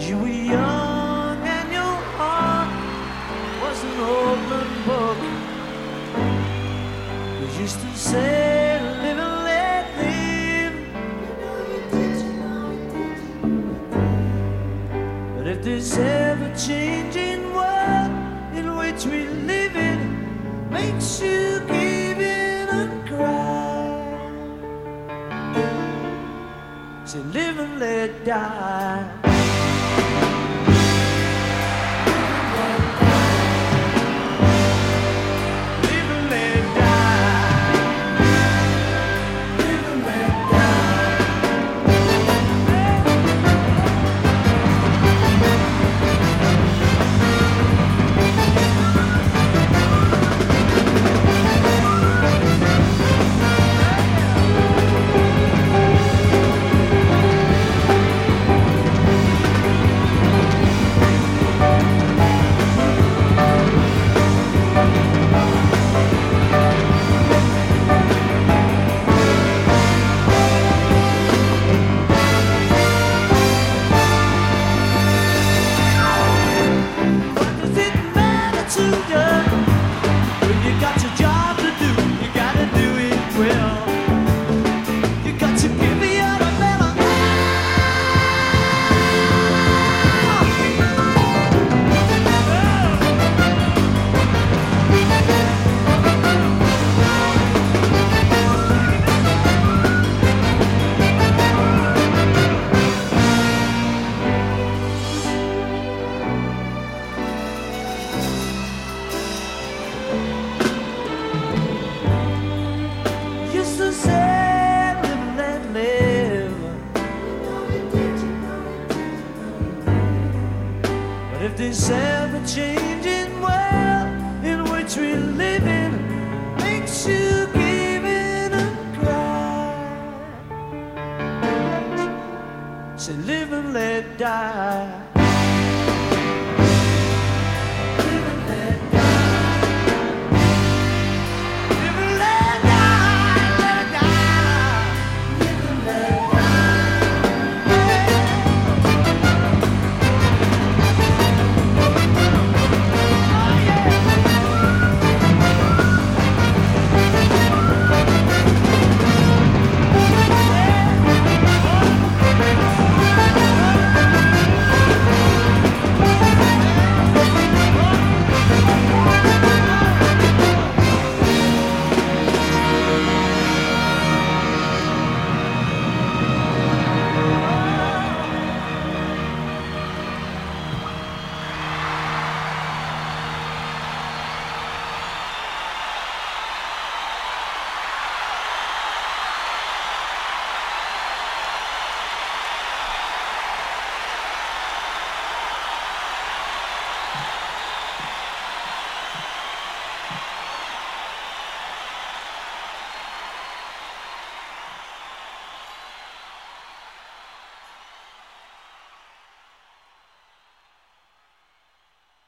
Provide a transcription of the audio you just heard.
You were young and your heart was an open book. You used to say, live and let live. But if this ever-changing world in which we live in makes you give in and cry, say live and let die. If this ever-changing world in which we live in makes you give in and cry, say live and let die.